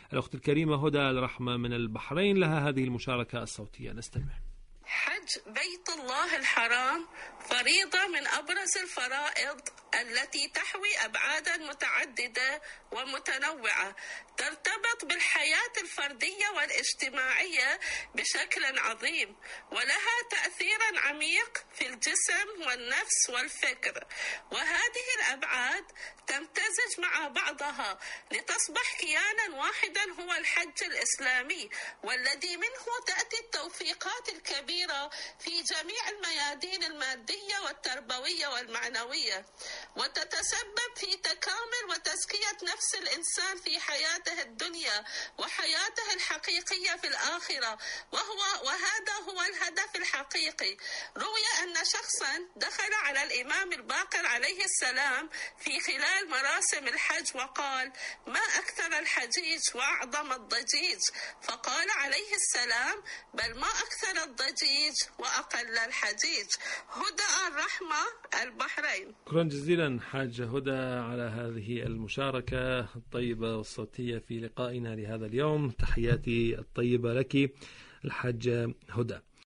الأخت الكريمة هدى الرحمة من البحرين لها هذه المشاركة الصوتية، نستمع. حج بيت الله الحرام فريضة من أبرز الفرائض التي تحوي أبعادا متعددة ومتنوعة ترتبط بالحياة الفردية والاجتماعية بشكل عظيم، ولها تأثير عميق في الجسم والنفس والفكر، وهذه الأبعاد تمتزج مع بعضها لتصبح كيانا واحدا هو الحج الإسلامي، والذي منه تأتي التوفيقات الكبيرة في جميع الميادين المادية والتربوية والمعنوية، وتتسبب في تكامل وتزكية نفس الإنسان في حياته الدنيا وحياته الحقيقية في الآخرة، وهذا هو الهدف الحقيقي. روي أن شخصا دخل على الإمام الباقر عليه السلام في خلال مراسم الحج وقال: ما أكثر الحجيج وأعظم الضجيج؟ فقال عليه السلام: بل ما أكثر الضجيج وأقل الحجيج. هدى الرحمة، البحرين. شكرا جزيلا حاجة هدى على هذه المشاركة الطيبة والصوتية في لقائنا لهذا اليوم. تحياتي الطيبة لك الحاجة هدى.